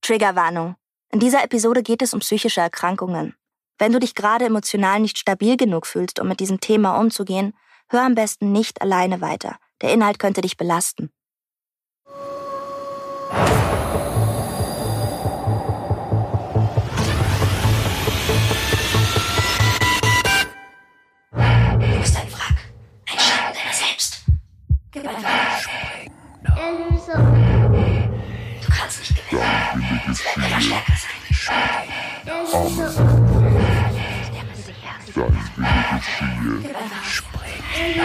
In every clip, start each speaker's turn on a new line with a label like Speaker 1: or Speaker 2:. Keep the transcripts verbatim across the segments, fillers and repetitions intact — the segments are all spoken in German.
Speaker 1: Triggerwarnung. In dieser Episode geht es um psychische Erkrankungen. Wenn du dich gerade emotional nicht stabil genug fühlst, um mit diesem Thema umzugehen, hör am besten nicht alleine weiter. Der Inhalt könnte dich belasten. Du bist ein Wrack, ein Schatten deiner selbst. Gib einfach Spring. Du kannst nicht gewinnen. Du musst immer stärker sein.
Speaker 2: Dein Wille geschehe.
Speaker 1: Gib einfach
Speaker 2: Spring.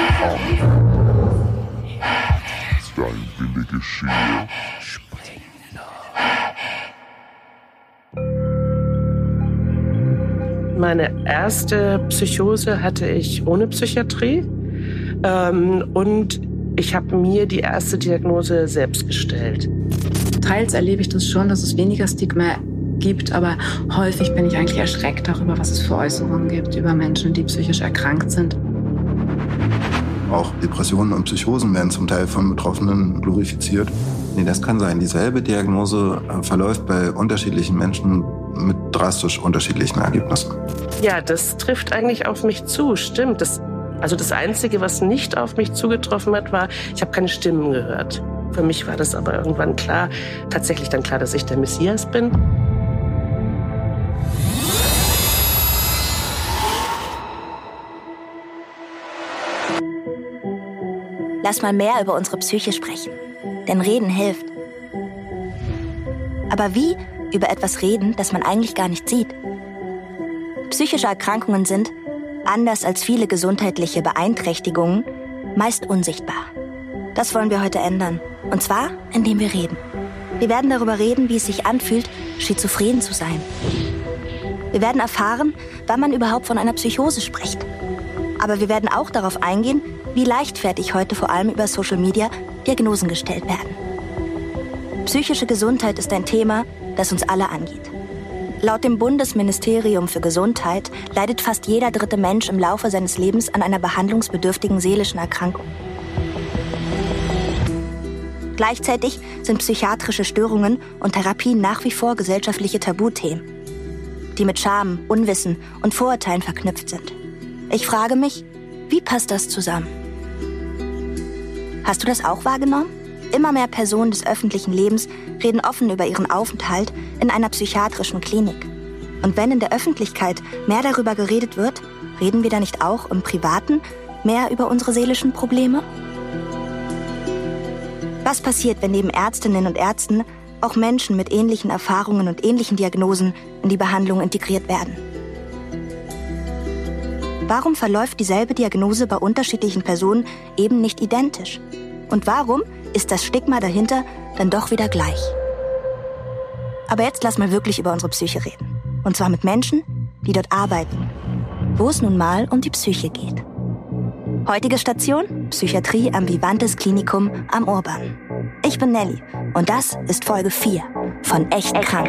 Speaker 2: Dein Wille geschehe.
Speaker 3: Spring.
Speaker 4: Meine erste Psychose hatte ich ohne Psychiatrie. Ähm, und ich habe mir die erste Diagnose selbst gestellt.
Speaker 5: Teils erlebe ich das schon, dass es weniger Stigma gibt, aber häufig bin ich eigentlich erschreckt darüber, was es für Äußerungen gibt über Menschen, die psychisch erkrankt sind.
Speaker 6: Auch Depressionen und Psychosen werden zum Teil von Betroffenen glorifiziert. Nee, das kann sein. Dieselbe Diagnose verläuft bei unterschiedlichen Menschen mit drastisch unterschiedlichen Ergebnissen.
Speaker 4: Ja, das trifft eigentlich auf mich zu, stimmt. Das, also das Einzige, was nicht auf mich zugetroffen hat, war, ich habe keine Stimmen gehört. Für mich war das aber irgendwann klar, tatsächlich dann klar, dass ich der Messias bin.
Speaker 1: Lass mal mehr über unsere Psyche sprechen, denn Reden hilft. Aber wie über etwas reden, das man eigentlich gar nicht sieht? Psychische Erkrankungen sind, anders als viele gesundheitliche Beeinträchtigungen, meist unsichtbar. Das wollen wir heute ändern. Und zwar, indem wir reden. Wir werden darüber reden, wie es sich anfühlt, schizophren zu sein. Wir werden erfahren, wann man überhaupt von einer Psychose spricht. Aber wir werden auch darauf eingehen, wie leichtfertig heute vor allem über Social Media Diagnosen gestellt werden. Psychische Gesundheit ist ein Thema, das uns alle angeht. Laut dem Bundesministerium für Gesundheit leidet fast jeder dritte Mensch im Laufe seines Lebens an einer behandlungsbedürftigen seelischen Erkrankung. Gleichzeitig sind psychiatrische Störungen und Therapien nach wie vor gesellschaftliche Tabuthemen, die mit Scham, Unwissen und Vorurteilen verknüpft sind. Ich frage mich, wie passt das zusammen? Hast du das auch wahrgenommen? Immer mehr Personen des öffentlichen Lebens reden offen über ihren Aufenthalt in einer psychiatrischen Klinik. Und wenn in der Öffentlichkeit mehr darüber geredet wird, reden wir da nicht auch im Privaten mehr über unsere seelischen Probleme? Was passiert, wenn neben Ärztinnen und Ärzten auch Menschen mit ähnlichen Erfahrungen und ähnlichen Diagnosen in die Behandlung integriert werden? Warum verläuft dieselbe Diagnose bei unterschiedlichen Personen eben nicht identisch? Und warum ist das Stigma dahinter dann doch wieder gleich? Aber jetzt lass mal wirklich über unsere Psyche reden. Und zwar mit Menschen, die dort arbeiten, wo es nun mal um die Psyche geht. Heutige Station: Psychiatrie am Vivantes Klinikum am Urban. Ich bin Nelly und das ist Folge vier von Echt krank.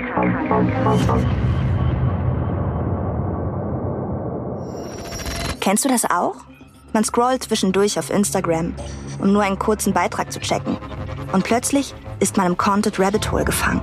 Speaker 1: Kennst du das auch? Man scrollt zwischendurch auf Instagram, um nur einen kurzen Beitrag zu checken. Und plötzlich ist man im Content Rabbit Hole gefangen.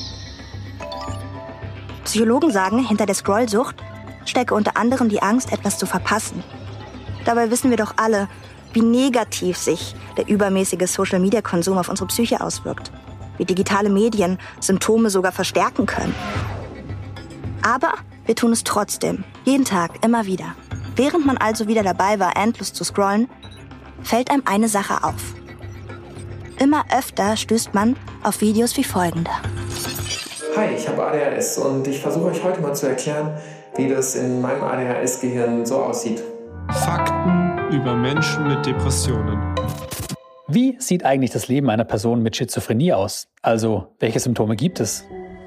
Speaker 1: Psychologen sagen, hinter der Scrollsucht stecke unter anderem die Angst, etwas zu verpassen. Dabei wissen wir doch alle, wie negativ sich der übermäßige Social-Media-Konsum auf unsere Psyche auswirkt. Wie digitale Medien Symptome sogar verstärken können. Aber wir tun es trotzdem, jeden Tag, immer wieder. Während man also wieder dabei war, endlos zu scrollen, fällt einem eine Sache auf. Immer öfter stößt man auf Videos wie folgende.
Speaker 7: Hi, ich habe A D H S und ich versuche euch heute mal zu erklären, wie das in meinem A D H S-Gehirn so aussieht.
Speaker 8: Fakten über Menschen mit Depressionen.
Speaker 3: Wie sieht eigentlich das Leben einer Person mit Schizophrenie aus? Also, welche Symptome gibt es?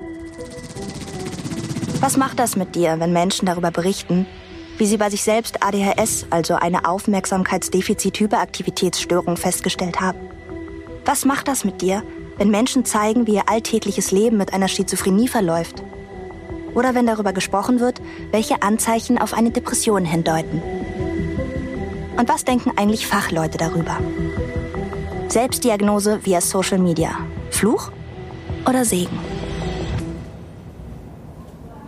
Speaker 1: Was macht das mit dir, wenn Menschen darüber berichten, wie sie bei sich selbst A D H S, also eine Aufmerksamkeitsdefizit-Hyperaktivitätsstörung, festgestellt haben? Was macht das mit dir, wenn Menschen zeigen, wie ihr alltägliches Leben mit einer Schizophrenie verläuft? Oder wenn darüber gesprochen wird, welche Anzeichen auf eine Depression hindeuten? Und was denken eigentlich Fachleute darüber? Selbstdiagnose via Social Media. Fluch oder Segen?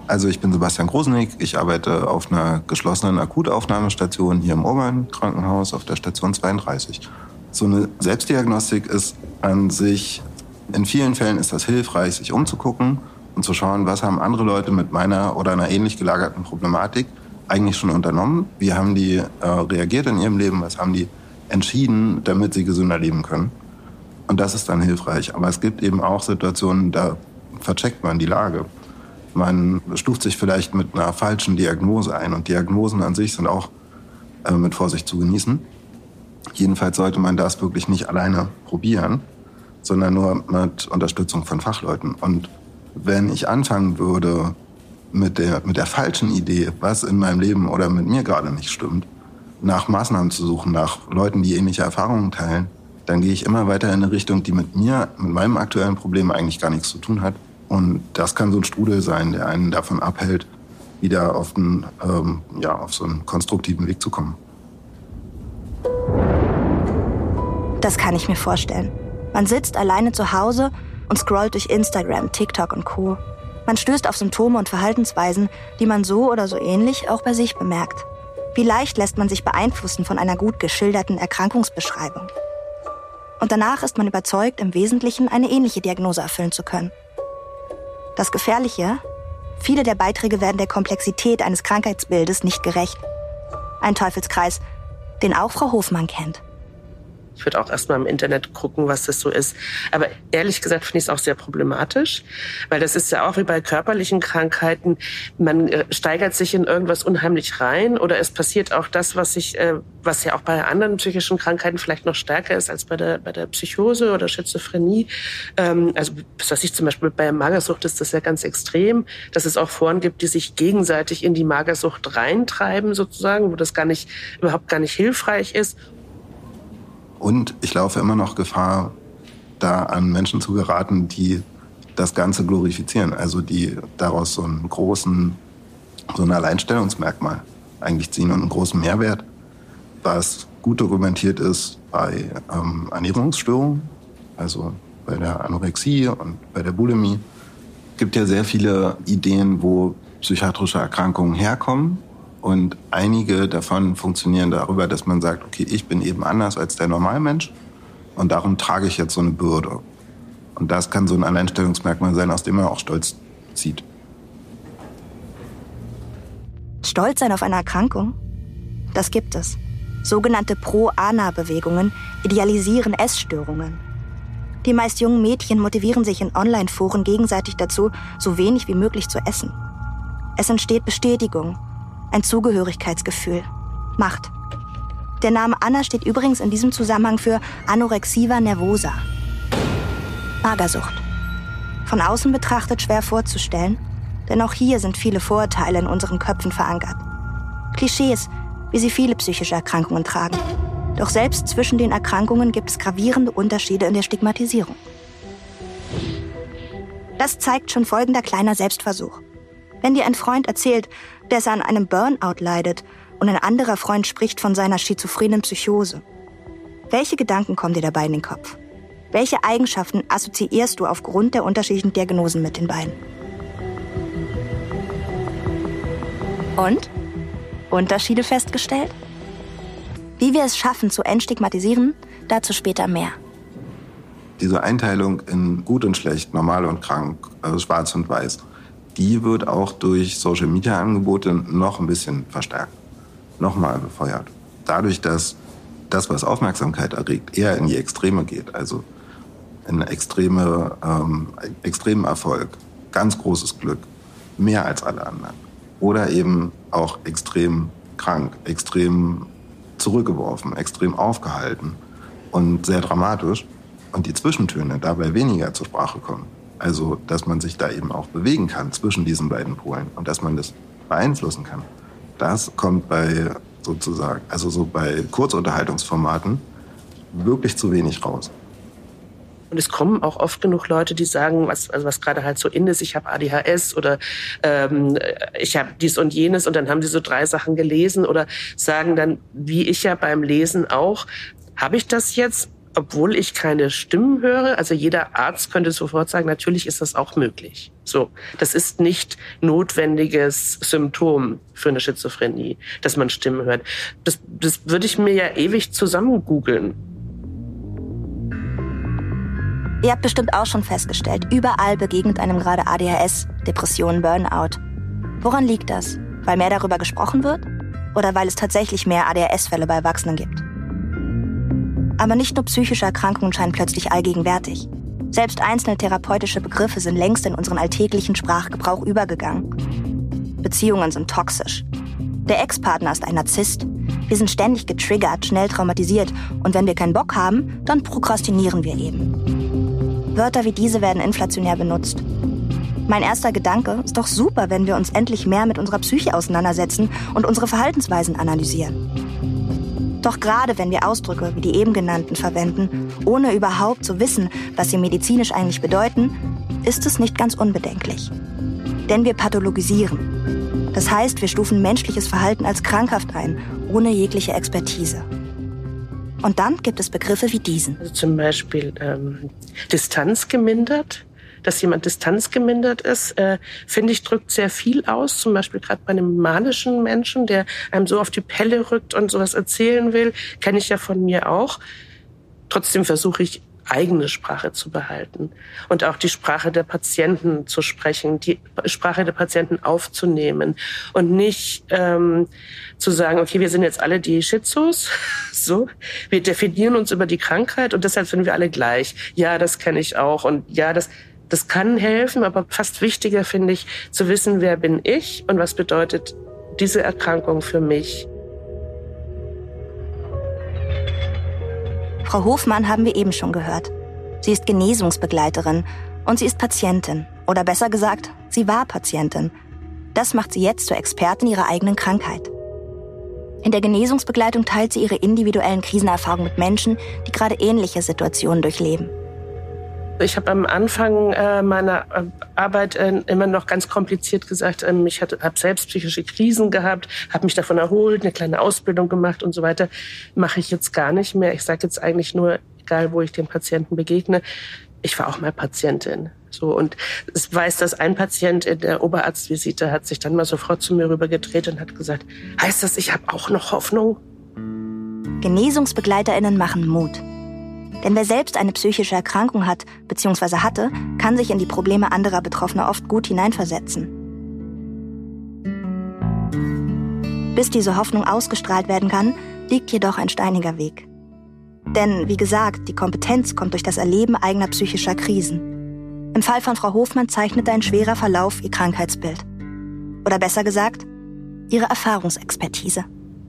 Speaker 6: Also ich bin Sebastian Grosnick, ich arbeite auf einer geschlossenen Akutaufnahmestation hier im Urban-Krankenhaus auf der Station zweiunddreißig. So eine Selbstdiagnostik ist an sich, in vielen Fällen ist das hilfreich, sich umzugucken und zu schauen, was haben andere Leute mit meiner oder einer ähnlich gelagerten Problematik eigentlich schon unternommen, wie haben die äh, reagiert in ihrem Leben, was haben die entschieden, damit sie gesünder leben können. Und das ist dann hilfreich. Aber es gibt eben auch Situationen, da vercheckt man die Lage. Man stuft sich vielleicht mit einer falschen Diagnose ein. Und Diagnosen an sich sind auch äh, mit Vorsicht zu genießen. Jedenfalls sollte man das wirklich nicht alleine probieren, sondern nur mit Unterstützung von Fachleuten. Und wenn ich anfangen würde mit der, mit der falschen Idee, was in meinem Leben oder mit mir gerade nicht stimmt, nach Maßnahmen zu suchen, nach Leuten, die ähnliche Erfahrungen teilen, dann gehe ich immer weiter in eine Richtung, die mit mir, mit meinem aktuellen Problem eigentlich gar nichts zu tun hat. Und das kann so ein Strudel sein, der einen davon abhält, wieder auf, den, ähm, ja, auf so einen konstruktiven Weg zu kommen.
Speaker 1: Das kann ich mir vorstellen. Man sitzt alleine zu Hause und scrollt durch Instagram, TikTok und Co. Man stößt auf Symptome und Verhaltensweisen, die man so oder so ähnlich auch bei sich bemerkt. Wie leicht lässt man sich beeinflussen von einer gut geschilderten Erkrankungsbeschreibung. Und danach ist man überzeugt, im Wesentlichen eine ähnliche Diagnose erfüllen zu können. Das Gefährliche: viele der Beiträge werden der Komplexität eines Krankheitsbildes nicht gerecht. Ein Teufelskreis, den auch Frau Hofmann kennt.
Speaker 4: Ich würde auch erst mal im Internet gucken, was das so ist. Aber ehrlich gesagt finde ich es auch sehr problematisch, weil das ist ja auch wie bei körperlichen Krankheiten. Man steigert sich in irgendwas unheimlich rein oder es passiert auch das, was ich, äh, was ja auch bei anderen psychischen Krankheiten vielleicht noch stärker ist als bei der, bei der Psychose oder Schizophrenie. Ähm, also was weiß ich, zum Beispiel bei Magersucht ist das ja ganz extrem, dass es auch Foren gibt, die sich gegenseitig in die Magersucht reintreiben sozusagen, wo das gar nicht, überhaupt gar nicht hilfreich ist.
Speaker 6: Und ich laufe immer noch Gefahr, da an Menschen zu geraten, die das Ganze glorifizieren. Also die daraus so einen großen, so ein Alleinstellungsmerkmal eigentlich ziehen und einen großen Mehrwert, was gut dokumentiert ist bei ähm, Ernährungsstörungen, also bei der Anorexie und bei der Bulimie. Es gibt ja sehr viele Ideen, wo psychiatrische Erkrankungen herkommen. Und einige davon funktionieren darüber, dass man sagt, okay, ich bin eben anders als der Normalmensch und darum trage ich jetzt so eine Bürde. Und das kann so ein Alleinstellungsmerkmal sein, aus dem man auch Stolz zieht.
Speaker 1: Stolz sein auf eine Erkrankung? Das gibt es. Sogenannte Pro-Ana-Bewegungen idealisieren Essstörungen. Die meist jungen Mädchen motivieren sich in Online-Foren gegenseitig dazu, so wenig wie möglich zu essen. Es entsteht Bestätigung, ein Zugehörigkeitsgefühl, Macht. Der Name Anna steht übrigens in diesem Zusammenhang für Anorexia nervosa. Magersucht. Von außen betrachtet schwer vorzustellen, denn auch hier sind viele Vorurteile in unseren Köpfen verankert. Klischees, wie sie viele psychische Erkrankungen tragen. Doch selbst zwischen den Erkrankungen gibt es gravierende Unterschiede in der Stigmatisierung. Das zeigt schon folgender kleiner Selbstversuch. Wenn dir ein Freund erzählt, dass er an einem Burnout leidet und ein anderer Freund spricht von seiner schizophrenen Psychose, welche Gedanken kommen dir dabei in den Kopf? Welche Eigenschaften assoziierst du aufgrund der unterschiedlichen Diagnosen mit den beiden? Und? Unterschiede festgestellt? Wie wir es schaffen zu entstigmatisieren, dazu später mehr.
Speaker 6: Diese Einteilung in gut und schlecht, normal und krank, also schwarz und weiß, die wird auch durch Social-Media-Angebote noch ein bisschen verstärkt, nochmal befeuert. Dadurch, dass das, was Aufmerksamkeit erregt, eher in die Extreme geht, also in extreme, ähm, extremen Erfolg, ganz großes Glück, mehr als alle anderen. Oder eben auch extrem krank, extrem zurückgeworfen, extrem aufgehalten und sehr dramatisch. Und die Zwischentöne dabei weniger zur Sprache kommen. Also, dass man sich da eben auch bewegen kann zwischen diesen beiden Polen und dass man das beeinflussen kann. Das kommt bei sozusagen, also so bei Kurzunterhaltungsformaten wirklich zu wenig raus.
Speaker 4: Und es kommen auch oft genug Leute, die sagen, was, also was gerade halt so in ist, ich habe A D H S oder ähm, ich habe dies und jenes und dann haben sie so drei Sachen gelesen oder sagen dann, wie ich ja beim Lesen auch, habe ich das jetzt? obwohl ich keine Stimmen höre. Also jeder Arzt könnte sofort sagen, natürlich ist das auch möglich. So, das ist nicht notwendiges Symptom für eine Schizophrenie, dass man Stimmen hört. Das, das würde ich mir ja ewig zusammen googeln.
Speaker 1: Ihr habt bestimmt auch schon festgestellt, überall begegnet einem gerade A D H S, Depressionen, Burnout. Woran liegt das? Weil mehr darüber gesprochen wird? Oder weil es tatsächlich mehr A D H S-Fälle bei Erwachsenen gibt? Aber nicht nur psychische Erkrankungen scheinen plötzlich allgegenwärtig. Selbst einzelne therapeutische Begriffe sind längst in unseren alltäglichen Sprachgebrauch übergegangen. Beziehungen sind toxisch. Der Ex-Partner ist ein Narzisst. Wir sind ständig getriggert, schnell traumatisiert. Und wenn wir keinen Bock haben, dann prokrastinieren wir eben. Wörter wie diese werden inflationär benutzt. Mein erster Gedanke ist doch super, wenn wir uns endlich mehr mit unserer Psyche auseinandersetzen und unsere Verhaltensweisen analysieren. Doch gerade wenn wir Ausdrücke wie die eben genannten verwenden, ohne überhaupt zu wissen, was sie medizinisch eigentlich bedeuten, ist es nicht ganz unbedenklich. Denn wir pathologisieren. Das heißt, wir stufen menschliches Verhalten als krankhaft ein, ohne jegliche Expertise. Und dann gibt es Begriffe wie diesen.
Speaker 4: Also zum Beispiel ähm, Distanz gemindert. Dass jemand distanzgemindert ist, äh, finde ich, drückt sehr viel aus. Zum Beispiel gerade bei einem manischen Menschen, der einem so auf die Pelle rückt und sowas erzählen will, kenne ich ja von mir auch. Trotzdem versuche ich, eigene Sprache zu behalten und auch die Sprache der Patienten zu sprechen, die Sprache der Patienten aufzunehmen und nicht ähm, zu sagen, okay, wir sind jetzt alle die Schizos, so, wir definieren uns über die Krankheit und deshalb sind wir alle gleich. Ja, das kenne ich auch und ja, das Das kann helfen, aber fast wichtiger finde ich, zu wissen, wer bin ich und was bedeutet diese Erkrankung für mich.
Speaker 1: Frau Hofmann haben wir eben schon gehört. Sie ist Genesungsbegleiterin und sie ist Patientin. Oder besser gesagt, sie war Patientin. Das macht sie jetzt zur Expertin ihrer eigenen Krankheit. In der Genesungsbegleitung teilt sie ihre individuellen Krisenerfahrungen mit Menschen, die gerade ähnliche Situationen durchleben.
Speaker 4: Ich habe am Anfang äh, meiner Arbeit äh, immer noch ganz kompliziert gesagt, ähm, ich habe selbst psychische Krisen gehabt, habe mich davon erholt, eine kleine Ausbildung gemacht und so weiter. Mache ich jetzt gar nicht mehr. Ich sage jetzt eigentlich nur, egal wo ich den Patienten begegne, ich war auch mal Patientin. So, und es weiß, dass ein Patient in der Oberarztvisite hat sich dann mal sofort zu mir rübergedreht und hat gesagt, heißt das, ich habe auch noch Hoffnung?
Speaker 1: GenesungsbegleiterInnen machen Mut. Denn wer selbst eine psychische Erkrankung hat bzw. hatte, kann sich in die Probleme anderer Betroffener oft gut hineinversetzen. Bis diese Hoffnung ausgestrahlt werden kann, liegt jedoch ein steiniger Weg. Denn, wie gesagt, die Kompetenz kommt durch das Erleben eigener psychischer Krisen. Im Fall von Frau Hofmann zeichnete ein schwerer Verlauf ihr Krankheitsbild. Oder besser gesagt, ihre Erfahrungsexpertise.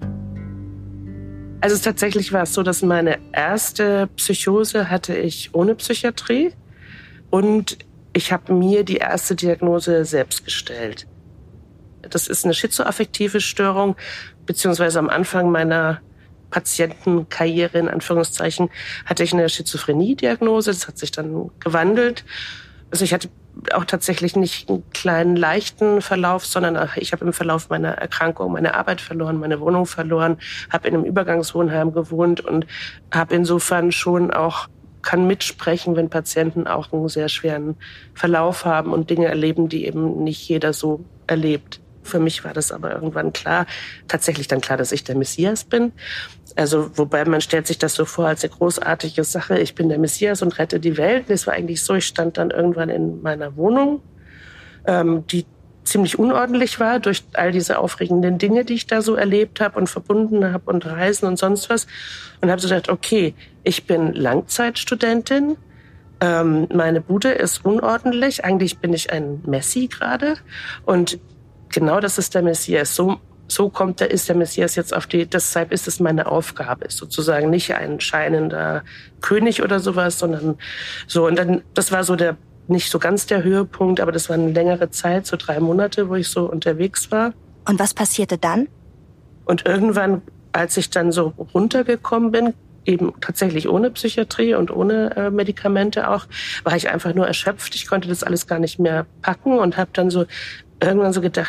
Speaker 4: Also tatsächlich war es so, dass meine erste Psychose hatte ich ohne Psychiatrie und ich habe mir die erste Diagnose selbst gestellt. Das ist eine schizoaffektive Störung, beziehungsweise am Anfang meiner Patientenkarriere, in Anführungszeichen, hatte ich eine Schizophrenie-Diagnose. Das hat sich dann gewandelt. Also ich hatte auch tatsächlich nicht einen kleinen, leichten Verlauf, sondern ich habe im Verlauf meiner Erkrankung meine Arbeit verloren, meine Wohnung verloren, habe in einem Übergangswohnheim gewohnt und habe insofern schon auch, kann mitsprechen, wenn Patienten auch einen sehr schweren Verlauf haben und Dinge erleben, die eben nicht jeder so erlebt. Für mich war das aber irgendwann klar, tatsächlich dann klar, dass ich der Messias bin. Also, wobei man stellt sich das so vor als eine großartige Sache. Ich bin der Messias und rette die Welt. Das war eigentlich so. Ich stand dann irgendwann in meiner Wohnung, ähm, die ziemlich unordentlich war durch all diese aufregenden Dinge, die ich da so erlebt habe und verbunden habe und Reisen und sonst was. Und habe so gedacht, okay, ich bin Langzeitstudentin. Ähm, meine Bude ist unordentlich. Eigentlich bin ich ein Messi gerade. Und genau das ist der Messias. So, so kommt der, ist der Messias jetzt auf die, deshalb ist es meine Aufgabe, ist sozusagen nicht ein scheinender König oder sowas, sondern so. Und dann, das war so der, nicht so ganz der Höhepunkt, aber das war eine längere Zeit, so drei Monate, wo ich so unterwegs war.
Speaker 1: Und was passierte dann?
Speaker 4: Und irgendwann, als ich dann so runtergekommen bin, eben tatsächlich ohne Psychiatrie und ohne äh, Medikamente auch, war ich einfach nur erschöpft. Ich konnte das alles gar nicht mehr packen und habe dann so irgendwann so gedacht,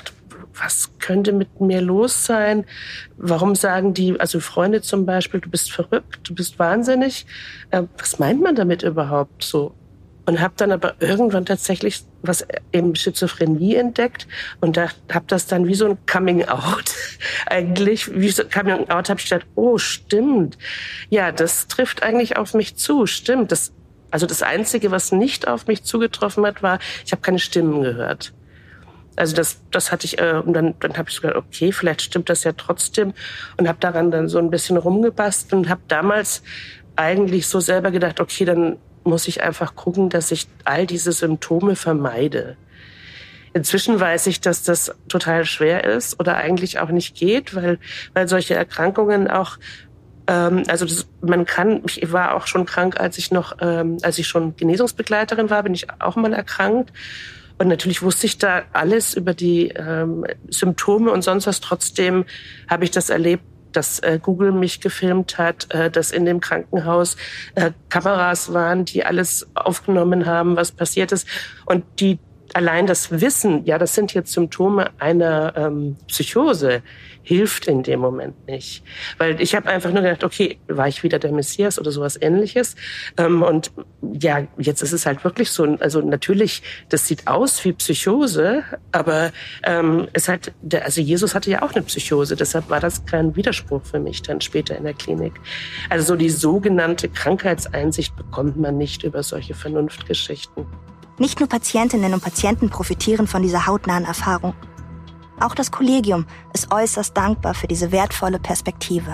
Speaker 4: was könnte mit mir los sein? Warum sagen die, also Freunde zum Beispiel, du bist verrückt, du bist wahnsinnig? Äh, was meint man damit überhaupt so? Und habe dann aber irgendwann tatsächlich was eben Schizophrenie entdeckt und da habe das dann wie so ein Coming-out eigentlich, wie so ein Coming-out habe ich gedacht, oh stimmt, ja, das trifft eigentlich auf mich zu, stimmt. Das, also das Einzige, was nicht auf mich zugetroffen hat, war, ich habe keine Stimmen gehört. Also das, das hatte ich, äh, und dann, dann habe ich so gedacht, okay, vielleicht stimmt das ja trotzdem und habe daran dann so ein bisschen rumgebastelt und habe damals eigentlich so selber gedacht, okay, dann muss ich einfach gucken, dass ich all diese Symptome vermeide. Inzwischen weiß ich, dass das total schwer ist oder eigentlich auch nicht geht, weil, weil solche Erkrankungen auch, ähm, also das, man kann, ich war auch schon krank, als ich noch, ähm, als ich schon Genesungsbegleiterin war, bin ich auch mal erkrankt. Und natürlich wusste ich da alles über die ähm, Symptome und sonst was. Trotzdem habe ich das erlebt, dass äh, Google mich gefilmt hat, äh, dass in dem Krankenhaus äh, Kameras waren, die alles aufgenommen haben, was passiert ist. Und die allein das Wissen, ja, das sind jetzt Symptome einer ähm, Psychose, hilft in dem Moment nicht. Weil ich habe einfach nur gedacht, okay, war ich wieder der Messias oder sowas Ähnliches? Ähm, und ja, jetzt ist es halt wirklich so, also natürlich, das sieht aus wie Psychose, aber ähm, ist halt, der, also Jesus hatte ja auch eine Psychose, deshalb war das kein Widerspruch für mich dann später in der Klinik. Also so die sogenannte Krankheitseinsicht bekommt man nicht über solche Vernunftgeschichten.
Speaker 1: Nicht nur Patientinnen und Patienten profitieren von dieser hautnahen Erfahrung. Auch das Kollegium ist äußerst dankbar für diese wertvolle Perspektive.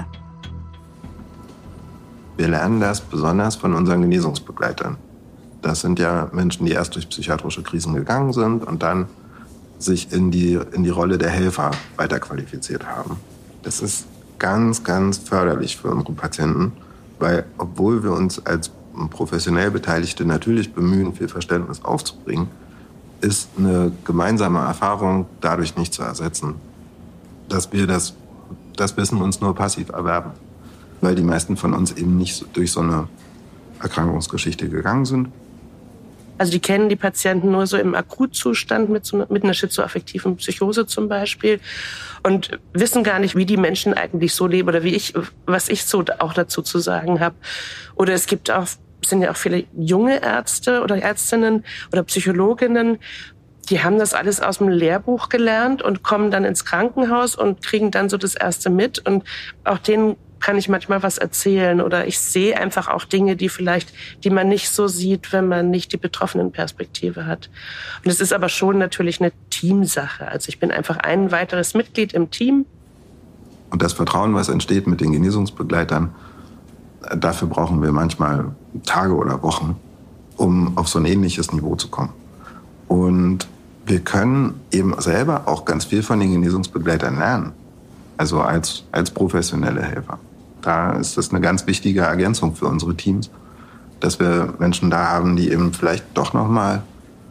Speaker 6: Wir lernen das besonders von unseren Genesungsbegleitern. Das sind ja Menschen, die erst durch psychiatrische Krisen gegangen sind und dann sich in die, in die Rolle der Helfer weiterqualifiziert haben. Das ist ganz, ganz förderlich für unsere Patienten, weil obwohl wir uns als professionell Beteiligte natürlich bemühen, viel Verständnis aufzubringen, ist eine gemeinsame Erfahrung dadurch nicht zu ersetzen, dass wir das, das Wissen uns nur passiv erwerben, weil die meisten von uns eben nicht durch so eine Erkrankungsgeschichte gegangen sind.
Speaker 4: Also die kennen die Patienten nur so im Akutzustand mit, so, mit einer schizoaffektiven Psychose zum Beispiel und wissen gar nicht, wie die Menschen eigentlich so leben oder wie ich, was ich so auch dazu zu sagen habe. Oder es gibt auch Es sind ja auch viele junge Ärzte oder Ärztinnen oder Psychologinnen, die haben das alles aus dem Lehrbuch gelernt und kommen dann ins Krankenhaus und kriegen dann so das Erste mit. Und auch denen kann ich manchmal was erzählen oder ich sehe einfach auch Dinge, die vielleicht, die man nicht so sieht, wenn man nicht die Betroffenenperspektive hat. Und es ist aber schon natürlich eine Teamsache. Also ich bin einfach ein weiteres Mitglied im Team.
Speaker 6: Und das Vertrauen, was entsteht mit den Genesungsbegleitern, dafür brauchen wir manchmal Tage oder Wochen, um auf so ein ähnliches Niveau zu kommen. Und wir können eben selber auch ganz viel von den Genesungsbegleitern lernen, also als, als professionelle Helfer. Da ist das eine ganz wichtige Ergänzung für unsere Teams, dass wir Menschen da haben, die eben vielleicht doch noch mal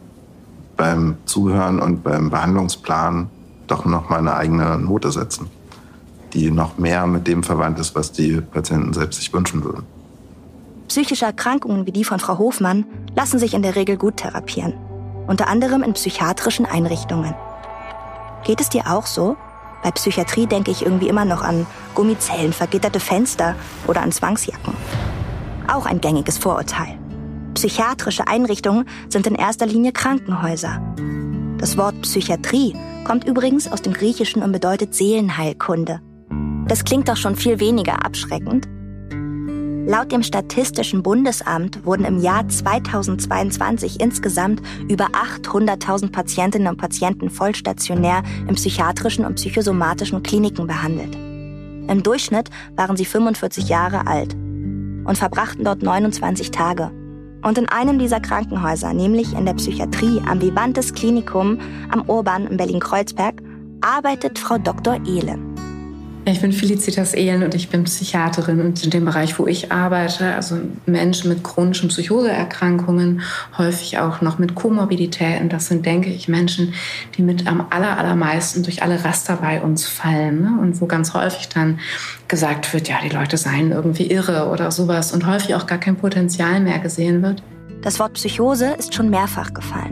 Speaker 6: beim Zuhören und beim Behandlungsplan doch noch mal eine eigene Note setzen, die noch mehr mit dem verwandt ist, was die Patienten selbst sich wünschen würden.
Speaker 1: Psychische Erkrankungen wie die von Frau Hofmann lassen sich in der Regel gut therapieren. Unter anderem in psychiatrischen Einrichtungen. Geht es dir auch so? Bei Psychiatrie denke ich irgendwie immer noch an Gummizellen, vergitterte Fenster oder an Zwangsjacken. Auch ein gängiges Vorurteil. Psychiatrische Einrichtungen sind in erster Linie Krankenhäuser. Das Wort Psychiatrie kommt übrigens aus dem Griechischen und bedeutet Seelenheilkunde. Das klingt doch schon viel weniger abschreckend. Laut dem Statistischen Bundesamt wurden im Jahr zweitausendzweiundzwanzig insgesamt über achthunderttausend Patientinnen und Patienten vollstationär in psychiatrischen und psychosomatischen Kliniken behandelt. Im Durchschnitt waren sie fünfundvierzig Jahre alt und verbrachten dort neunundzwanzig Tage. Und in einem dieser Krankenhäuser, nämlich in der Psychiatrie am Vivantes Klinikum am Urban in Berlin-Kreuzberg, arbeitet Frau Doktor Ehlen.
Speaker 5: Ich bin Felicitas Ehlen und ich bin Psychiaterin und in dem Bereich, wo ich arbeite, also Menschen mit chronischen Psychoseerkrankungen, häufig auch noch mit Komorbiditäten. Das sind, denke ich, Menschen, die mit am aller, allermeisten durch alle Raster bei uns fallen, ne? Und wo ganz häufig dann gesagt wird, ja, die Leute seien irgendwie irre oder sowas und häufig auch gar kein Potenzial mehr gesehen wird.
Speaker 1: Das Wort Psychose ist schon mehrfach gefallen.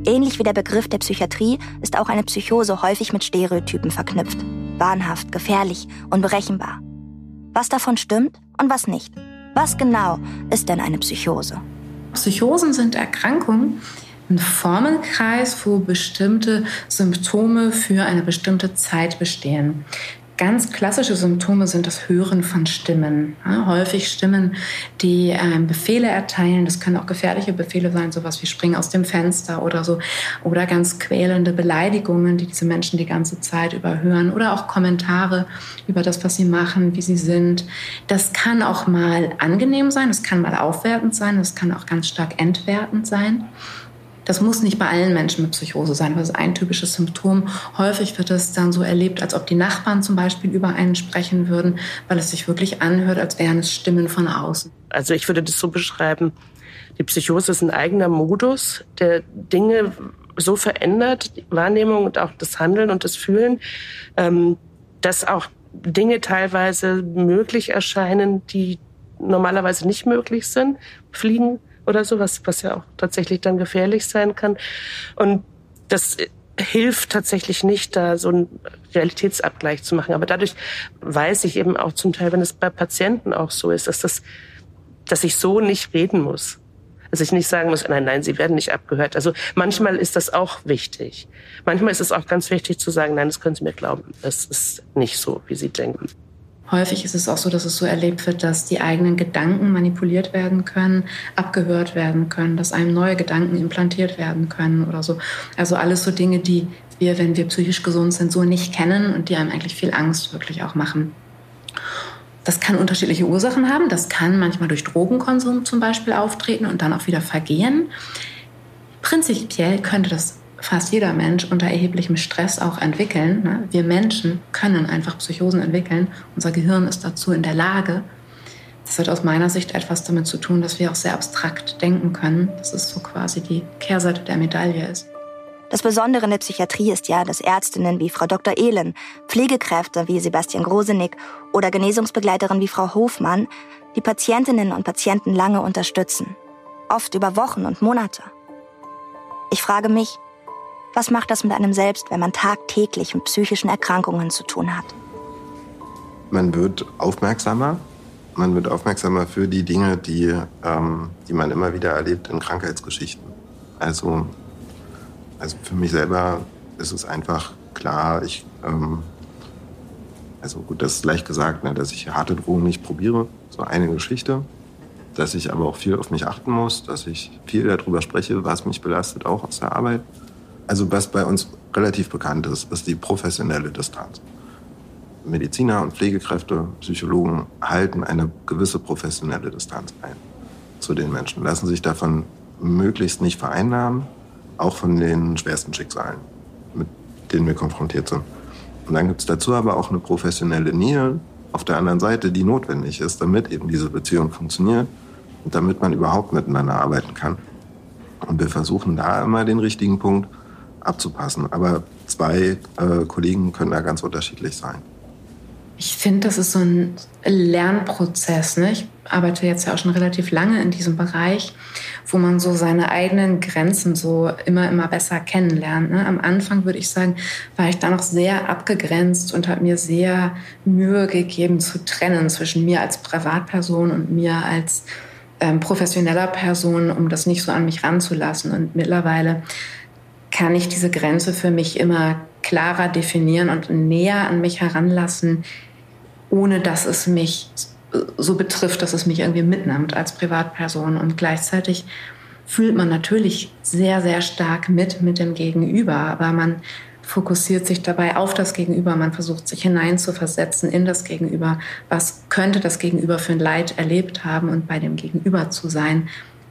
Speaker 1: Ähnlich wie der Begriff der Psychiatrie ist auch eine Psychose häufig mit Stereotypen verknüpft. Wahnhaft, gefährlich, unberechenbar. Was davon stimmt und was nicht? Was genau ist denn eine Psychose?
Speaker 5: Psychosen sind Erkrankungen, ein Formelkreis, wo bestimmte Symptome für eine bestimmte Zeit bestehen. Ganz klassische Symptome sind das Hören von Stimmen. Ja, häufig Stimmen, die ähm, Befehle erteilen. Das können auch gefährliche Befehle sein, sowas wie springen aus dem Fenster oder so. Oder ganz quälende Beleidigungen, die diese Menschen die ganze Zeit überhören. Oder auch Kommentare über das, was sie machen, wie sie sind. Das kann auch mal angenehm sein, das kann mal aufwertend sein, das kann auch ganz stark entwertend sein. Das muss nicht bei allen Menschen mit Psychose sein, das ist ein typisches Symptom. Häufig wird es dann so erlebt, als ob die Nachbarn zum Beispiel über einen sprechen würden, weil es sich wirklich anhört, als wären es Stimmen von außen.
Speaker 4: Also ich würde das so beschreiben, die Psychose ist ein eigener Modus, der Dinge so verändert, die Wahrnehmung und auch das Handeln und das Fühlen, dass auch Dinge teilweise möglich erscheinen, die normalerweise nicht möglich sind. Fliegen oder sowas, was ja auch tatsächlich dann gefährlich sein kann. Und das hilft tatsächlich nicht, da so einen Realitätsabgleich zu machen. Aber dadurch weiß ich eben auch zum Teil, wenn es bei Patienten auch so ist, dass das, dass ich so nicht reden muss. Dass ich nicht sagen muss, nein, nein, Sie werden nicht abgehört. Also manchmal ist das auch wichtig. Manchmal ist es auch ganz wichtig zu sagen, nein, das können Sie mir glauben. Das ist nicht so, wie Sie denken.
Speaker 5: Häufig ist es auch so, dass es so erlebt wird, dass die eigenen Gedanken manipuliert werden können, abgehört werden können, dass einem neue Gedanken implantiert werden können oder so. Also alles so Dinge, die wir, wenn wir psychisch gesund sind, so nicht kennen und die einem eigentlich viel Angst wirklich auch machen. Das kann unterschiedliche Ursachen haben. Das kann manchmal durch Drogenkonsum zum Beispiel auftreten und dann auch wieder vergehen. Prinzipiell könnte das fast jeder Mensch unter erheblichem Stress auch entwickeln. Wir Menschen können einfach Psychosen entwickeln. Unser Gehirn ist dazu in der Lage. Das hat aus meiner Sicht etwas damit zu tun, dass wir auch sehr abstrakt denken können. Das ist so quasi die Kehrseite der Medaille ist.
Speaker 1: Das Besondere in der Psychiatrie ist ja, dass Ärztinnen wie Frau Doktor Ehlen, Pflegekräfte wie Sebastian Grosenick oder Genesungsbegleiterin wie Frau Hofmann die Patientinnen und Patienten lange unterstützen. Oft über Wochen und Monate. Ich frage mich, was macht das mit einem selbst, wenn man tagtäglich mit psychischen Erkrankungen zu tun hat?
Speaker 6: Man wird aufmerksamer. Man wird aufmerksamer für die Dinge, die, ähm, die man immer wieder erlebt in Krankheitsgeschichten. Also, also für mich selber ist es einfach klar, ich, ähm, also gut, das ist leicht gesagt, ne, dass ich harte Drogen nicht probiere, so eine Geschichte. Dass ich aber auch viel auf mich achten muss, dass ich viel darüber spreche, was mich belastet, auch aus der Arbeit. Also was bei uns relativ bekannt ist, ist die professionelle Distanz. Mediziner und Pflegekräfte, Psychologen halten eine gewisse professionelle Distanz ein zu den Menschen, lassen sich davon möglichst nicht vereinnahmen, auch von den schwersten Schicksalen, mit denen wir konfrontiert sind. Und dann gibt es dazu aber auch eine professionelle Nähe auf der anderen Seite, die notwendig ist, damit eben diese Beziehung funktioniert und damit man überhaupt miteinander arbeiten kann. Und wir versuchen da immer den richtigen Punkt abzupassen. Aber zwei äh, Kollegen können da ganz unterschiedlich sein.
Speaker 5: Ich finde, das ist so ein Lernprozess. Ne? Ich arbeite jetzt ja auch schon relativ lange in diesem Bereich, wo man so seine eigenen Grenzen so immer, immer besser kennenlernt. Ne? Am Anfang, würde ich sagen, war ich da noch sehr abgegrenzt und habe mir sehr Mühe gegeben zu trennen zwischen mir als Privatperson und mir als ähm, professioneller Person, um das nicht so an mich ranzulassen. Und mittlerweile kann ich diese Grenze für mich immer klarer definieren und näher an mich heranlassen, ohne dass es mich so betrifft, dass es mich irgendwie mitnimmt als Privatperson. Und gleichzeitig fühlt man natürlich sehr, sehr stark mit mit dem Gegenüber, aber man fokussiert sich dabei auf das Gegenüber, man versucht sich hineinzuversetzen in das Gegenüber. Was könnte das Gegenüber für ein Leid erlebt haben und bei dem Gegenüber zu sein?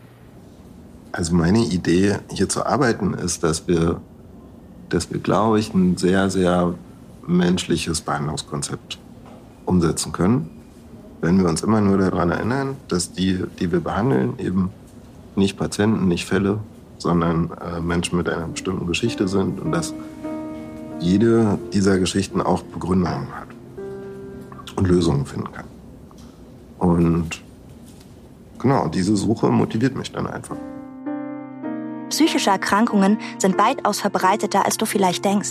Speaker 6: Also meine Idee, hier zu arbeiten, ist, dass wir, dass wir, glaube ich, ein sehr, sehr menschliches Behandlungskonzept umsetzen können. Wenn wir uns immer nur daran erinnern, dass die, die wir behandeln, eben nicht Patienten, nicht Fälle, sondern äh, Menschen mit einer bestimmten Geschichte sind und dass jede dieser Geschichten auch Begründungen hat und Lösungen finden kann. Und genau, diese Suche motiviert mich dann einfach.
Speaker 1: Psychische Erkrankungen sind weitaus verbreiteter, als du vielleicht denkst.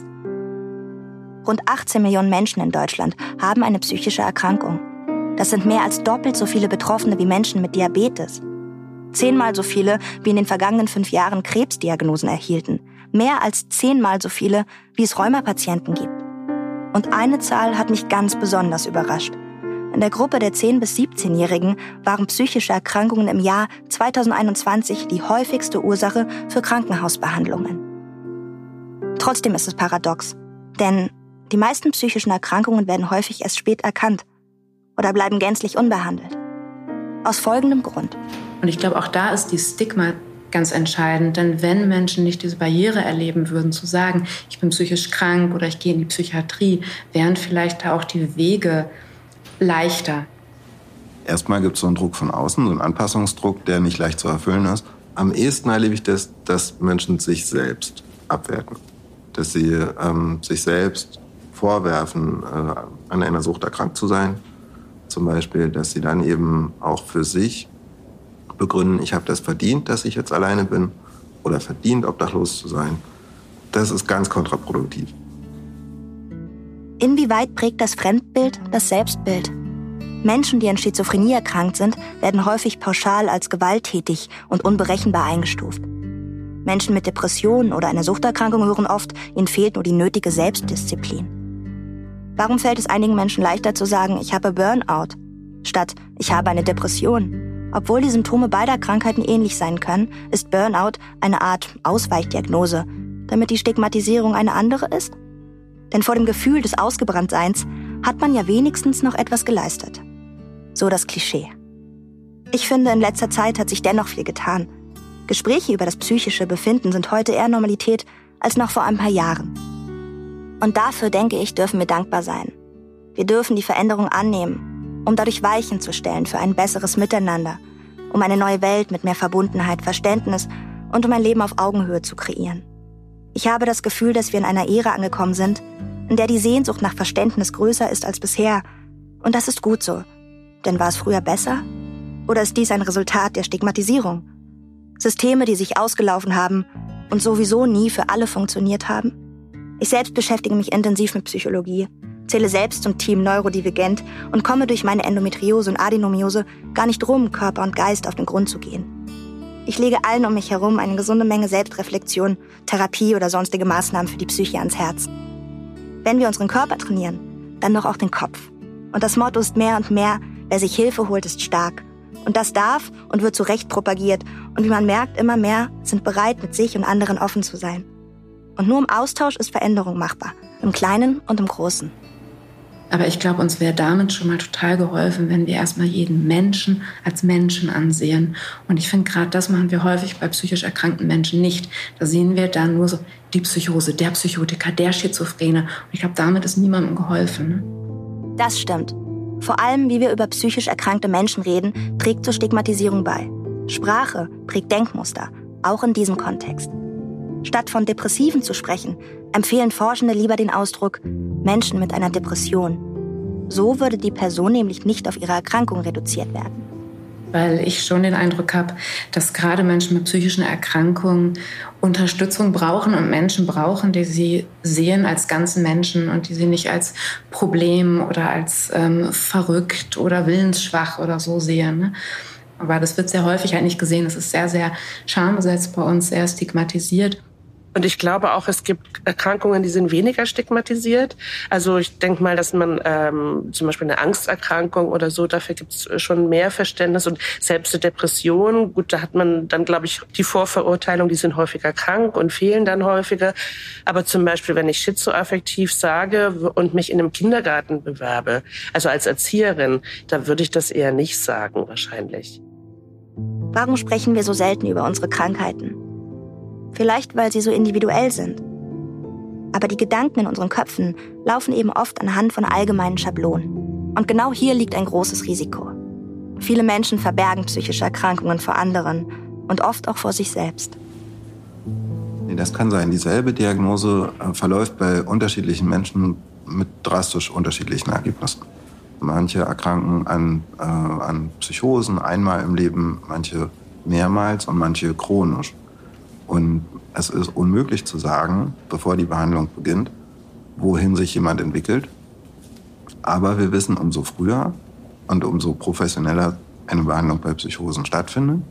Speaker 1: Rund achtzehn Millionen Menschen in Deutschland haben eine psychische Erkrankung. Das sind mehr als doppelt so viele Betroffene wie Menschen mit Diabetes. Zehnmal so viele, wie in den vergangenen fünf Jahren Krebsdiagnosen erhielten. Mehr als zehnmal so viele, wie es Rheumapatienten gibt. Und eine Zahl hat mich ganz besonders überrascht. In der Gruppe der zehn- bis siebzehnjährigen waren psychische Erkrankungen im Jahr zweitausendeinundzwanzig die häufigste Ursache für Krankenhausbehandlungen. Trotzdem ist es paradox, denn die meisten psychischen Erkrankungen werden häufig erst spät erkannt oder bleiben gänzlich unbehandelt. Aus folgendem Grund.
Speaker 5: Und ich glaube, auch da ist die Stigma ganz entscheidend. Denn wenn Menschen nicht diese Barriere erleben würden, zu sagen, ich bin psychisch krank oder ich gehe in die Psychiatrie, wären vielleicht da auch die Wege leichter.
Speaker 6: Erstmal gibt es so einen Druck von außen, so einen Anpassungsdruck, der nicht leicht zu erfüllen ist. Am ehesten erlebe ich das, dass Menschen sich selbst abwerten. Dass sie ähm, sich selbst vorwerfen, äh, an einer Sucht erkrankt zu sein. Zum Beispiel, dass sie dann eben auch für sich begründen, ich habe das verdient, dass ich jetzt alleine bin oder verdient, obdachlos zu sein. Das ist ganz kontraproduktiv.
Speaker 1: Inwieweit prägt das Fremdbild das Selbstbild? Menschen, die an Schizophrenie erkrankt sind, werden häufig pauschal als gewalttätig und unberechenbar eingestuft. Menschen mit Depressionen oder einer Suchterkrankung hören oft, ihnen fehlt nur die nötige Selbstdisziplin. Warum fällt es einigen Menschen leichter zu sagen, ich habe Burnout, statt ich habe eine Depression? Obwohl die Symptome beider Krankheiten ähnlich sein können, ist Burnout eine Art Ausweichdiagnose, damit die Stigmatisierung eine andere ist. Denn vor dem Gefühl des Ausgebranntseins hat man ja wenigstens noch etwas geleistet. So das Klischee. Ich finde, in letzter Zeit hat sich dennoch viel getan. Gespräche über das psychische Befinden sind heute eher Normalität als noch vor ein paar Jahren. Und dafür, denke ich, dürfen wir dankbar sein. Wir dürfen die Veränderung annehmen, um dadurch Weichen zu stellen für ein besseres Miteinander, um eine neue Welt mit mehr Verbundenheit, Verständnis und um ein Leben auf Augenhöhe zu kreieren. Ich habe das Gefühl, dass wir in einer Ära angekommen sind, in der die Sehnsucht nach Verständnis größer ist als bisher. Und das ist gut so. Denn war es früher besser? Oder ist dies ein Resultat der Stigmatisierung? Systeme, die sich ausgelaufen haben und sowieso nie für alle funktioniert haben? Ich selbst beschäftige mich intensiv mit Psychologie, zähle selbst zum Team Neurodivergent und komme durch meine Endometriose und Adenomiose gar nicht rum, Körper und Geist auf den Grund zu gehen. Ich lege allen um mich herum eine gesunde Menge Selbstreflexion, Therapie oder sonstige Maßnahmen für die Psyche ans Herz. Wenn wir unseren Körper trainieren, dann doch auch den Kopf. Und das Motto ist mehr und mehr, wer sich Hilfe holt, ist stark. Und das darf und wird zu Recht propagiert. Und wie man merkt, immer mehr sind bereit, mit sich und anderen offen zu sein. Und nur im Austausch ist Veränderung machbar. Im Kleinen und im Großen.
Speaker 5: Aber ich glaube, uns wäre damit schon mal total geholfen, wenn wir erstmal jeden Menschen als Menschen ansehen. Und ich finde, gerade das machen wir häufig bei psychisch erkrankten Menschen nicht. Da sehen wir dann nur so die Psychose, der Psychotiker, der Schizophrene. Und ich glaube, damit ist niemandem geholfen. Ne?
Speaker 1: Das stimmt. Vor allem, wie wir über psychisch erkrankte Menschen reden, trägt zur Stigmatisierung bei. Sprache prägt Denkmuster, auch in diesem Kontext. Statt von Depressiven zu sprechen, empfehlen Forschende lieber den Ausdruck Menschen mit einer Depression. So würde die Person nämlich nicht auf ihre Erkrankung reduziert werden.
Speaker 5: Weil ich schon den Eindruck habe, dass gerade Menschen mit psychischen Erkrankungen Unterstützung brauchen und Menschen brauchen, die sie sehen als ganzen Menschen und die sie nicht als Problem oder als ähm, verrückt oder willensschwach oder so sehen. Ne? Aber das wird sehr häufig halt nicht gesehen. Das ist sehr, sehr schambesetzt bei uns, sehr stigmatisiert.
Speaker 4: Und ich glaube auch, es gibt Erkrankungen, die sind weniger stigmatisiert. Also ich denke mal, dass man ähm, zum Beispiel eine Angsterkrankung oder so, dafür gibt es schon mehr Verständnis. Und selbst eine Depression, gut, da hat man dann, glaube ich, die Vorverurteilung, die sind häufiger krank und fehlen dann häufiger. Aber zum Beispiel, wenn ich schizoaffektiv sage und mich in einem Kindergarten bewerbe, also als Erzieherin, da würde ich das eher nicht sagen, wahrscheinlich.
Speaker 1: Warum sprechen wir so selten über unsere Krankheiten? Vielleicht, weil sie so individuell sind. Aber die Gedanken in unseren Köpfen laufen eben oft anhand von allgemeinen Schablonen. Und genau hier liegt ein großes Risiko. Viele Menschen verbergen psychische Erkrankungen vor anderen und oft auch vor sich selbst.
Speaker 6: Nee, das kann sein. Dieselbe Diagnose verläuft bei unterschiedlichen Menschen mit drastisch unterschiedlichen Ergebnissen. Manche erkranken an, äh, an Psychosen einmal im Leben, manche mehrmals und manche chronisch. Und es ist unmöglich zu sagen, bevor die Behandlung beginnt, wohin sich jemand entwickelt. Aber wir wissen, umso früher und umso professioneller eine Behandlung bei Psychosen stattfindet,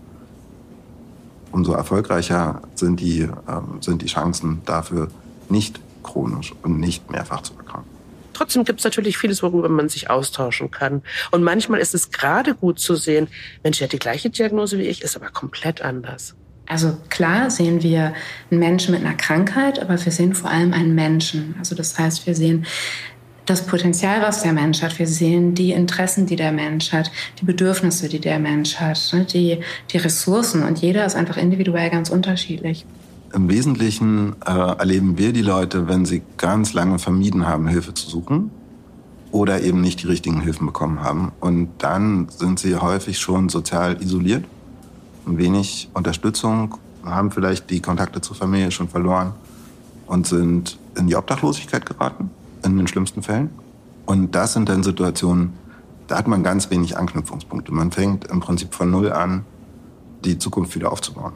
Speaker 6: umso erfolgreicher sind die, äh, sind die Chancen dafür, nicht chronisch und nicht mehrfach zu erkranken.
Speaker 4: Trotzdem gibt es natürlich vieles, worüber man sich austauschen kann. Und manchmal ist es gerade gut zu sehen, Mensch, der hat die gleiche Diagnose wie ich, ist aber komplett anders.
Speaker 5: Also klar sehen wir einen Menschen mit einer Krankheit, aber wir sehen vor allem einen Menschen. Also das heißt, wir sehen das Potenzial, was der Mensch hat. Wir sehen die Interessen, die der Mensch hat, die Bedürfnisse, die der Mensch hat, die, die Ressourcen. Und jeder ist einfach individuell ganz unterschiedlich.
Speaker 6: Im Wesentlichen äh, erleben wir die Leute, wenn sie ganz lange vermieden haben, Hilfe zu suchen oder eben nicht die richtigen Hilfen bekommen haben. Und dann sind sie häufig schon sozial isoliert, wenig Unterstützung, haben vielleicht die Kontakte zur Familie schon verloren und sind in die Obdachlosigkeit geraten, in den schlimmsten Fällen. Und das sind dann Situationen, da hat man ganz wenig Anknüpfungspunkte. Man fängt im Prinzip von Null an, die Zukunft wieder aufzubauen.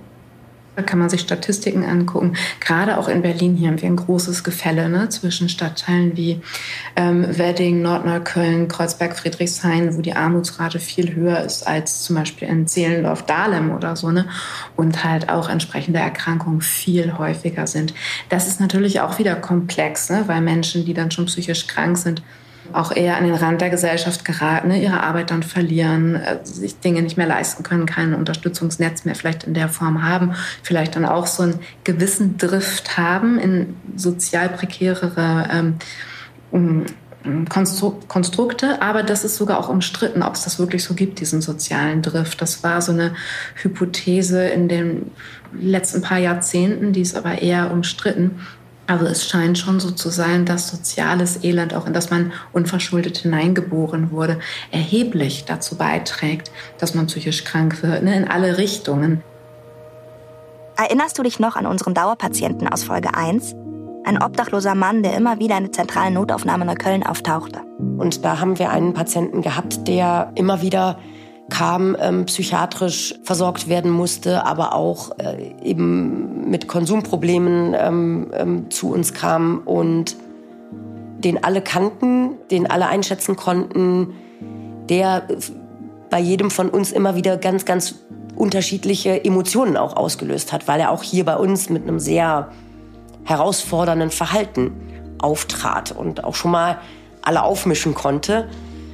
Speaker 5: Da kann man sich Statistiken angucken. Gerade auch in Berlin hier haben wir ein großes Gefälle, ne, zwischen Stadtteilen wie ähm, Wedding, Nordneukölln, Kreuzberg, Friedrichshain, wo die Armutsrate viel höher ist als zum Beispiel in Zehlendorf, Dahlem oder so, ne, und halt auch entsprechende Erkrankungen viel häufiger sind. Das ist natürlich auch wieder komplex, ne, weil Menschen, die dann schon psychisch krank sind, auch eher an den Rand der Gesellschaft geraten, ne, ihre Arbeit dann verlieren, äh, sich Dinge nicht mehr leisten können, kein Unterstützungsnetz mehr vielleicht in der Form haben, vielleicht dann auch so einen gewissen Drift haben in sozial prekärere ähm, um, Konstru- Konstrukte. Aber das ist sogar auch umstritten, ob es das wirklich so gibt, diesen sozialen Drift. Das war so eine Hypothese in den letzten paar Jahrzehnten, die ist aber eher umstritten. Aber es scheint schon so zu sein, dass soziales Elend, auch in das man unverschuldet hineingeboren wurde, erheblich dazu beiträgt, dass man psychisch krank wird, ne, in alle Richtungen.
Speaker 1: Erinnerst du dich noch an unseren Dauerpatienten aus Folge eins? Ein obdachloser Mann, der immer wieder in der zentralen Notaufnahme Neukölln auftauchte.
Speaker 9: Und da haben wir einen Patienten gehabt, der immer wieder kam, ähm, psychiatrisch versorgt werden musste, aber auch äh, eben mit Konsumproblemen ähm, ähm, zu uns kam und den alle kannten, den alle einschätzen konnten, der bei jedem von uns immer wieder ganz, ganz unterschiedliche Emotionen auch ausgelöst hat, weil er auch hier bei uns mit einem sehr herausfordernden Verhalten auftrat und auch schon mal alle aufmischen konnte,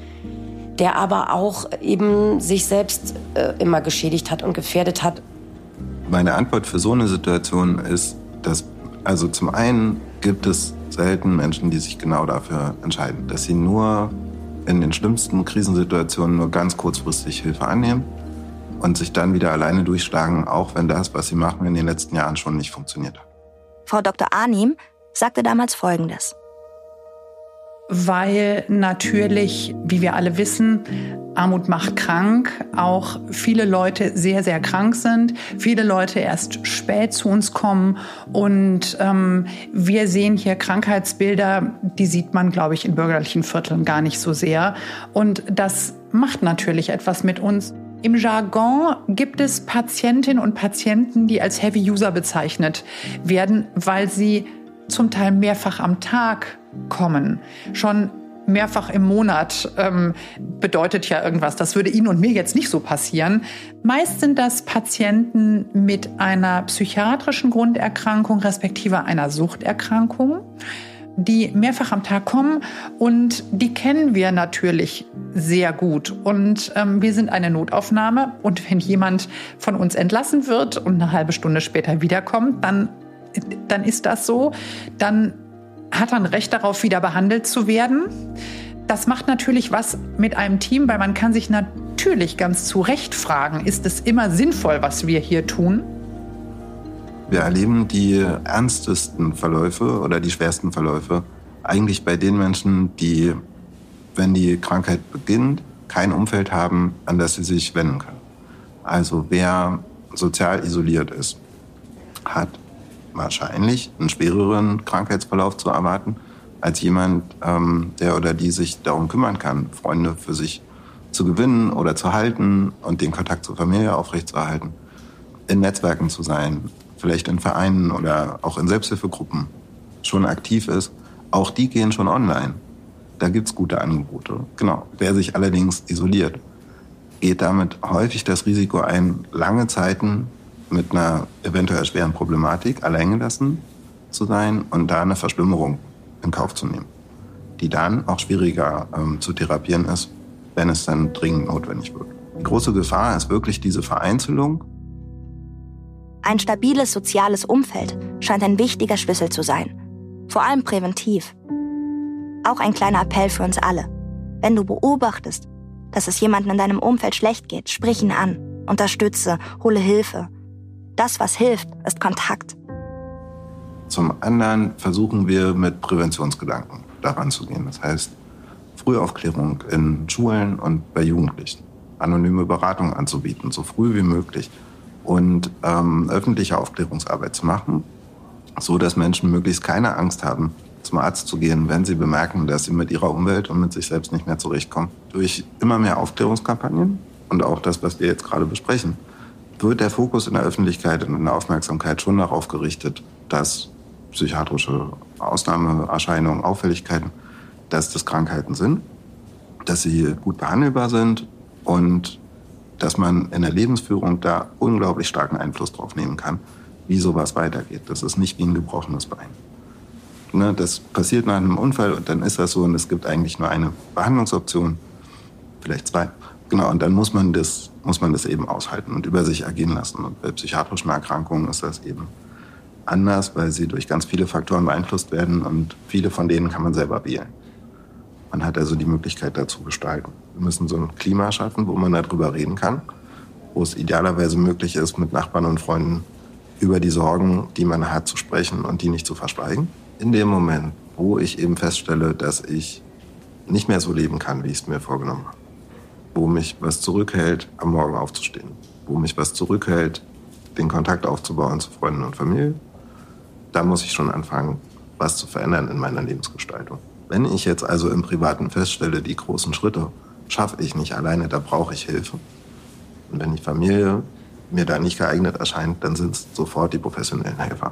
Speaker 9: der aber auch eben sich selbst äh, immer geschädigt hat und gefährdet hat.
Speaker 6: Meine Antwort für so eine Situation ist, dass, also zum einen gibt es selten Menschen, die sich genau dafür entscheiden, dass sie nur in den schlimmsten Krisensituationen nur ganz kurzfristig Hilfe annehmen und sich dann wieder alleine durchschlagen, auch wenn das, was sie machen, in den letzten Jahren schon nicht funktioniert hat.
Speaker 1: Frau Doktor Arnim sagte damals Folgendes.
Speaker 10: Weil natürlich, wie wir alle wissen, Armut macht krank, auch viele Leute sehr, sehr krank sind, viele Leute erst spät zu uns kommen und ähm, wir sehen hier Krankheitsbilder, die sieht man, glaube ich, in bürgerlichen Vierteln gar nicht so sehr und das macht natürlich etwas mit uns. Im Jargon gibt es Patientinnen und Patienten, die als Heavy User bezeichnet werden, weil sie zum Teil mehrfach am Tag kommen. Schon mehrfach im Monat ähm, bedeutet ja irgendwas. Das würde Ihnen und mir jetzt nicht so passieren. Meist sind das Patienten mit einer psychiatrischen Grunderkrankung respektive einer Suchterkrankung, die mehrfach am Tag kommen und die kennen wir natürlich sehr gut. Und ähm, wir sind eine Notaufnahme und wenn jemand von uns entlassen wird und eine halbe Stunde später wiederkommt, dann, dann ist das so. Dann hat er ein Recht darauf, wieder behandelt zu werden. Das macht natürlich was mit einem Team, weil man kann sich natürlich ganz zu Recht fragen, ist es immer sinnvoll, was wir hier tun?
Speaker 6: Wir erleben die ernstesten Verläufe oder die schwersten Verläufe eigentlich bei den Menschen, die, wenn die Krankheit beginnt, kein Umfeld haben, an das sie sich wenden können. Also wer sozial isoliert ist, hat wahrscheinlich einen schwereren Krankheitsverlauf zu erwarten, als jemand, ähm, der oder die sich darum kümmern kann, Freunde für sich zu gewinnen oder zu halten und den Kontakt zur Familie aufrechtzuerhalten, in Netzwerken zu sein, vielleicht in Vereinen oder auch in Selbsthilfegruppen schon aktiv ist, auch die gehen schon online. Da gibt's gute Angebote. Genau. Wer sich allerdings isoliert, geht damit häufig das Risiko ein, lange Zeiten mit einer eventuell schweren Problematik alleingelassen zu sein und da eine Verschlimmerung in Kauf zu nehmen, die dann auch schwieriger ähm, zu therapieren ist, wenn es dann dringend notwendig wird. Die große Gefahr ist wirklich diese Vereinzelung.
Speaker 1: Ein stabiles soziales Umfeld scheint ein wichtiger Schlüssel zu sein, vor allem präventiv. Auch ein kleiner Appell für uns alle. Wenn du beobachtest, dass es jemandem in deinem Umfeld schlecht geht, sprich ihn an, unterstütze, hole Hilfe. Das, was hilft, ist Kontakt.
Speaker 6: Zum anderen versuchen wir mit Präventionsgedanken daran zu gehen. Das heißt, Frühaufklärung in Schulen und bei Jugendlichen, anonyme Beratung anzubieten, so früh wie möglich und ähm, öffentliche Aufklärungsarbeit zu machen, so dass Menschen möglichst keine Angst haben, zum Arzt zu gehen, wenn sie bemerken, dass sie mit ihrer Umwelt und mit sich selbst nicht mehr zurechtkommen. Durch immer mehr Aufklärungskampagnen und auch das, was wir jetzt gerade besprechen, wird der Fokus in der Öffentlichkeit und in der Aufmerksamkeit schon darauf gerichtet, dass psychiatrische Ausnahmeerscheinungen, Auffälligkeiten, dass das Krankheiten sind, dass sie gut behandelbar sind und dass man in der Lebensführung da unglaublich starken Einfluss drauf nehmen kann, wie sowas weitergeht. Das ist nicht wie ein gebrochenes Bein. Ne, das passiert nach einem Unfall und dann ist das so und es gibt eigentlich nur eine Behandlungsoption, vielleicht zwei. Genau, und dann muss man das, muss man das eben aushalten und über sich ergehen lassen. Und bei psychiatrischen Erkrankungen ist das eben anders, weil sie durch ganz viele Faktoren beeinflusst werden und viele von denen kann man selber wählen. Man hat also die Möglichkeit, da zu gestalten. Wir müssen so ein Klima schaffen, wo man darüber reden kann, wo es idealerweise möglich ist, mit Nachbarn und Freunden über die Sorgen, die man hat, zu sprechen und die nicht zu verschweigen. In dem Moment, wo ich eben feststelle, dass ich nicht mehr so leben kann, wie ich es mir vorgenommen habe, wo mich was zurückhält, am Morgen aufzustehen, wo mich was zurückhält, den Kontakt aufzubauen zu Freunden und Familie, da muss ich schon anfangen, was zu verändern in meiner Lebensgestaltung. Wenn ich jetzt also im Privaten feststelle, die großen Schritte schaffe ich nicht alleine, da brauche ich Hilfe. Und wenn die Familie mir da nicht geeignet erscheint, dann sind es sofort die professionellen Helfer.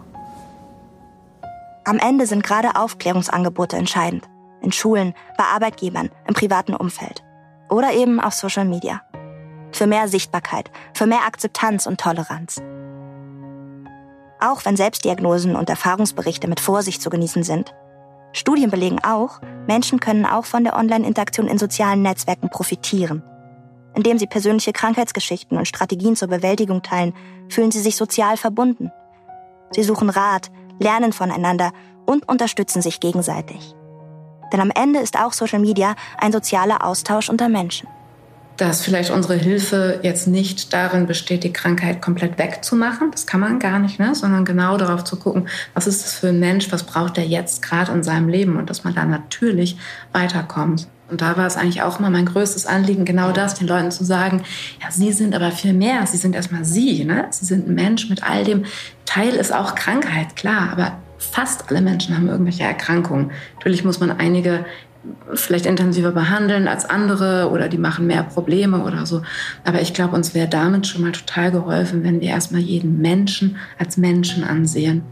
Speaker 1: Am Ende sind gerade Aufklärungsangebote entscheidend. In Schulen, bei Arbeitgebern, im privaten Umfeld. Oder eben auf Social Media. Für mehr Sichtbarkeit, für mehr Akzeptanz und Toleranz. Auch wenn Selbstdiagnosen und Erfahrungsberichte mit Vorsicht zu genießen sind. Studien belegen auch, Menschen können auch von der Online-Interaktion in sozialen Netzwerken profitieren. Indem sie persönliche Krankheitsgeschichten und Strategien zur Bewältigung teilen, fühlen sie sich sozial verbunden. Sie suchen Rat, lernen voneinander und unterstützen sich gegenseitig. Denn am Ende ist auch Social Media ein sozialer Austausch unter Menschen.
Speaker 5: Dass vielleicht unsere Hilfe jetzt nicht darin besteht, die Krankheit komplett wegzumachen, das kann man gar nicht, ne? Sondern genau darauf zu gucken, was ist das für ein Mensch, was braucht er jetzt gerade in seinem Leben und dass man da natürlich weiterkommt. Und da war es eigentlich auch immer mein größtes Anliegen, genau das, den Leuten zu sagen, ja, sie sind aber viel mehr, sie sind erstmal sie, ne? Sie sind ein Mensch mit all dem. Teil ist auch Krankheit, klar, aber fast alle Menschen haben irgendwelche Erkrankungen. Natürlich muss man einige vielleicht intensiver behandeln als andere oder die machen mehr Probleme oder so. Aber ich glaube, uns wäre damit schon mal total geholfen, wenn wir erstmal jeden Menschen als Menschen ansehen.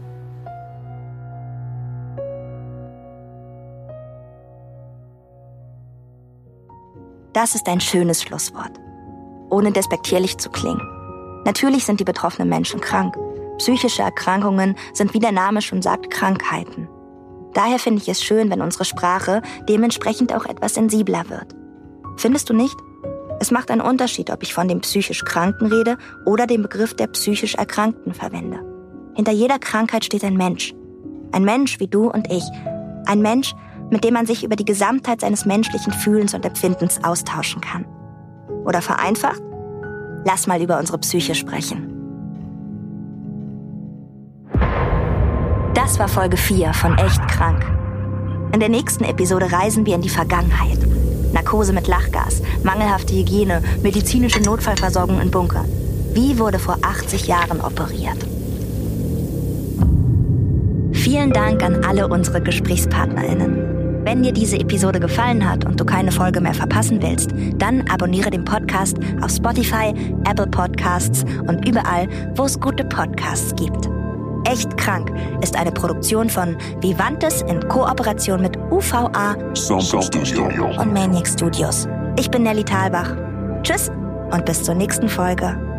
Speaker 1: Das ist ein schönes Schlusswort. Ohne despektierlich zu klingen. Natürlich sind die betroffenen Menschen krank. Psychische Erkrankungen sind, wie der Name schon sagt, Krankheiten. Daher finde ich es schön, wenn unsere Sprache dementsprechend auch etwas sensibler wird. Findest du nicht? Es macht einen Unterschied, ob ich von dem psychisch Kranken rede oder den Begriff der psychisch Erkrankten verwende. Hinter jeder Krankheit steht ein Mensch. Ein Mensch wie du und ich. Ein Mensch, mit dem man sich über die Gesamtheit seines menschlichen Fühlens und Empfindens austauschen kann. Oder vereinfacht? Lass mal über unsere Psyche sprechen. Das war Folge vier von Echt krank. In der nächsten Episode reisen wir in die Vergangenheit. Narkose mit Lachgas, mangelhafte Hygiene, medizinische Notfallversorgung in Bunkern. Wie wurde vor achtzig Jahren operiert? Vielen Dank an alle unsere GesprächspartnerInnen. Wenn dir diese Episode gefallen hat und du keine Folge mehr verpassen willst, dann abonniere den Podcast auf Spotify, Apple Podcasts und überall, wo es gute Podcasts gibt. Echt krank ist eine Produktion von Vivantes in Kooperation mit U V A und Maniac Studios. Ich bin Nelly Thalbach. Tschüss und bis zur nächsten Folge.